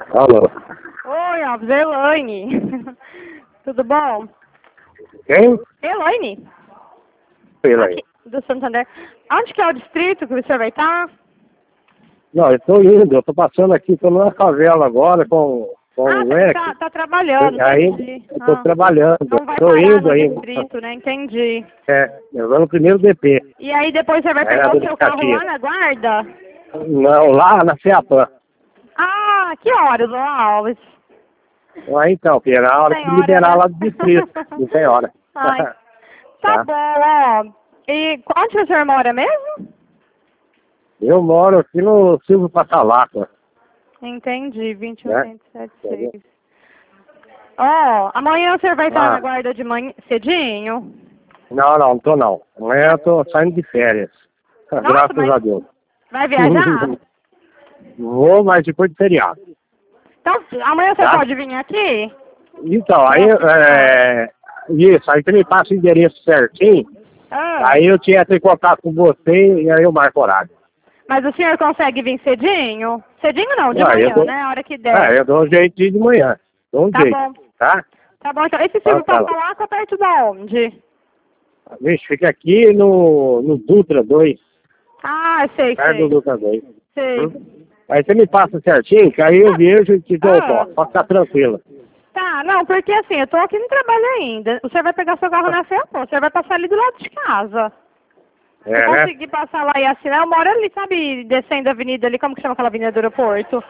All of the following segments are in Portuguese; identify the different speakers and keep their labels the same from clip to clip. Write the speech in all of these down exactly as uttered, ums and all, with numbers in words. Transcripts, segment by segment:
Speaker 1: Alô?
Speaker 2: Oi, Alves, é Elaine. Tudo bom?
Speaker 1: Quem?
Speaker 2: Elaine,
Speaker 1: Pera aí.
Speaker 2: aqui do Santander. Onde que é o distrito que o senhor vai estar?
Speaker 1: Não, eu tô indo, eu tô passando aqui, tô numa favela agora com, com
Speaker 2: Ah,
Speaker 1: o
Speaker 2: tá,
Speaker 1: leque.
Speaker 2: tá, tá trabalhando,
Speaker 1: Aí
Speaker 2: entendi.
Speaker 1: eu tô
Speaker 2: Ah,
Speaker 1: trabalhando,
Speaker 2: não vai
Speaker 1: tô
Speaker 2: parar
Speaker 1: indo
Speaker 2: no
Speaker 1: ainda.
Speaker 2: distrito, né? Entendi.
Speaker 1: É, eu vou no primeiro D P.
Speaker 2: E aí depois você vai
Speaker 1: Aí na
Speaker 2: pegar o seu carro lá
Speaker 1: Ducatia.
Speaker 2: na guarda?
Speaker 1: Não, lá na Ceapan.
Speaker 2: Ah, que horas, ô Alves?
Speaker 1: Aí então, Pera, na hora
Speaker 2: Tem
Speaker 1: que
Speaker 2: hora,
Speaker 1: liberar
Speaker 2: né?
Speaker 1: lá do distrito. Não tem hora.
Speaker 2: Ai, tá
Speaker 1: Tá?
Speaker 2: bom, ó. E onde o senhor mora mesmo?
Speaker 1: Eu moro aqui no Silvio Passalaca.
Speaker 2: Entendi, vinte e um,
Speaker 1: Né?
Speaker 2: cento e setenta e seis. Ó, amanhã o senhor vai estar na
Speaker 1: Ah,
Speaker 2: guarda de manhã cedinho?
Speaker 1: não, não, não tô não. Amanhã eu tô saindo de férias.
Speaker 2: Nossa,
Speaker 1: Graças
Speaker 2: mas
Speaker 1: a Deus.
Speaker 2: vai viajar?
Speaker 1: Vou, mas depois de feriado.
Speaker 2: Então, amanhã você
Speaker 1: Tá?
Speaker 2: pode vir aqui?
Speaker 1: Então, aí,
Speaker 2: Posso ficar?
Speaker 1: é, isso, aí você me passa o endereço certinho,
Speaker 2: Ah,
Speaker 1: aí eu tinha que contato com você e aí eu marco horário.
Speaker 2: mas o senhor consegue vir cedinho? Cedinho não, de
Speaker 1: Ah, eu
Speaker 2: manhã,
Speaker 1: dou,
Speaker 2: né? A hora que
Speaker 1: ah,
Speaker 2: der.
Speaker 1: eu dou um jeito de ir de manhã, dou um
Speaker 2: Tá
Speaker 1: jeito,
Speaker 2: bom.
Speaker 1: tá?
Speaker 2: Tá bom, então. Esse
Speaker 1: Então,
Speaker 2: Silvio
Speaker 1: tá lá.
Speaker 2: passa lá, tá perto da onde?
Speaker 1: Vixe, fica aqui no, no Dutra dois,
Speaker 2: Ah, sei,
Speaker 1: perto do
Speaker 2: sei.
Speaker 1: Dutra dois.
Speaker 2: Sei.
Speaker 1: Hum? Aí você me passa certinho, que aí eu vejo e te dou o
Speaker 2: Ah,
Speaker 1: toque, pode ficar tranquilo.
Speaker 2: tá, não, porque assim, eu tô aqui no trabalho ainda. O senhor vai pegar seu carro na Ceapan, o senhor vai passar ali do lado de casa. Se
Speaker 1: É, né?
Speaker 2: conseguir passar lá e assinar, eu moro ali, sabe, descendo a avenida ali, como que chama aquela avenida do aeroporto?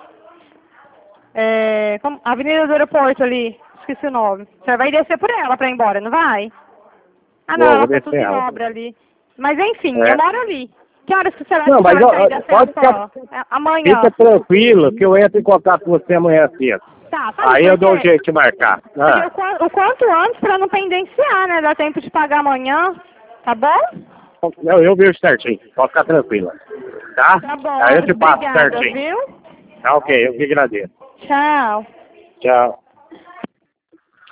Speaker 2: É, como, a avenida do aeroporto ali, esqueci o nome. O senhor vai descer por ela pra ir embora, não vai? Ah não,
Speaker 1: Vou, vou
Speaker 2: ela tá tudo
Speaker 1: descer
Speaker 2: em
Speaker 1: ela.
Speaker 2: obra ali. Mas enfim, eu
Speaker 1: É.
Speaker 2: moro ali. Que horas que o senhor acha
Speaker 1: Não,
Speaker 2: que o senhor
Speaker 1: mas
Speaker 2: vai
Speaker 1: ó,
Speaker 2: sair da
Speaker 1: ó, pode ficar,
Speaker 2: Ceapan? É, amanhã.
Speaker 1: fica tranquilo que eu entro em contato com você amanhã cedo.
Speaker 2: Tá, sabe
Speaker 1: Aí eu
Speaker 2: por
Speaker 1: dou um
Speaker 2: quê?
Speaker 1: jeito de marcar.
Speaker 2: Porque
Speaker 1: Ah,
Speaker 2: o, qua- o quanto antes pra não pendenciar, né? Dá tempo de pagar amanhã, tá bom?
Speaker 1: eu, eu vejo certinho, pode ficar tranquila. Tá?
Speaker 2: Tá bom,
Speaker 1: Aí eu
Speaker 2: Alves,
Speaker 1: te passo
Speaker 2: obrigada,
Speaker 1: certinho.
Speaker 2: viu?
Speaker 1: Tá ok, eu que agradeço.
Speaker 2: Tchau.
Speaker 1: Tchau.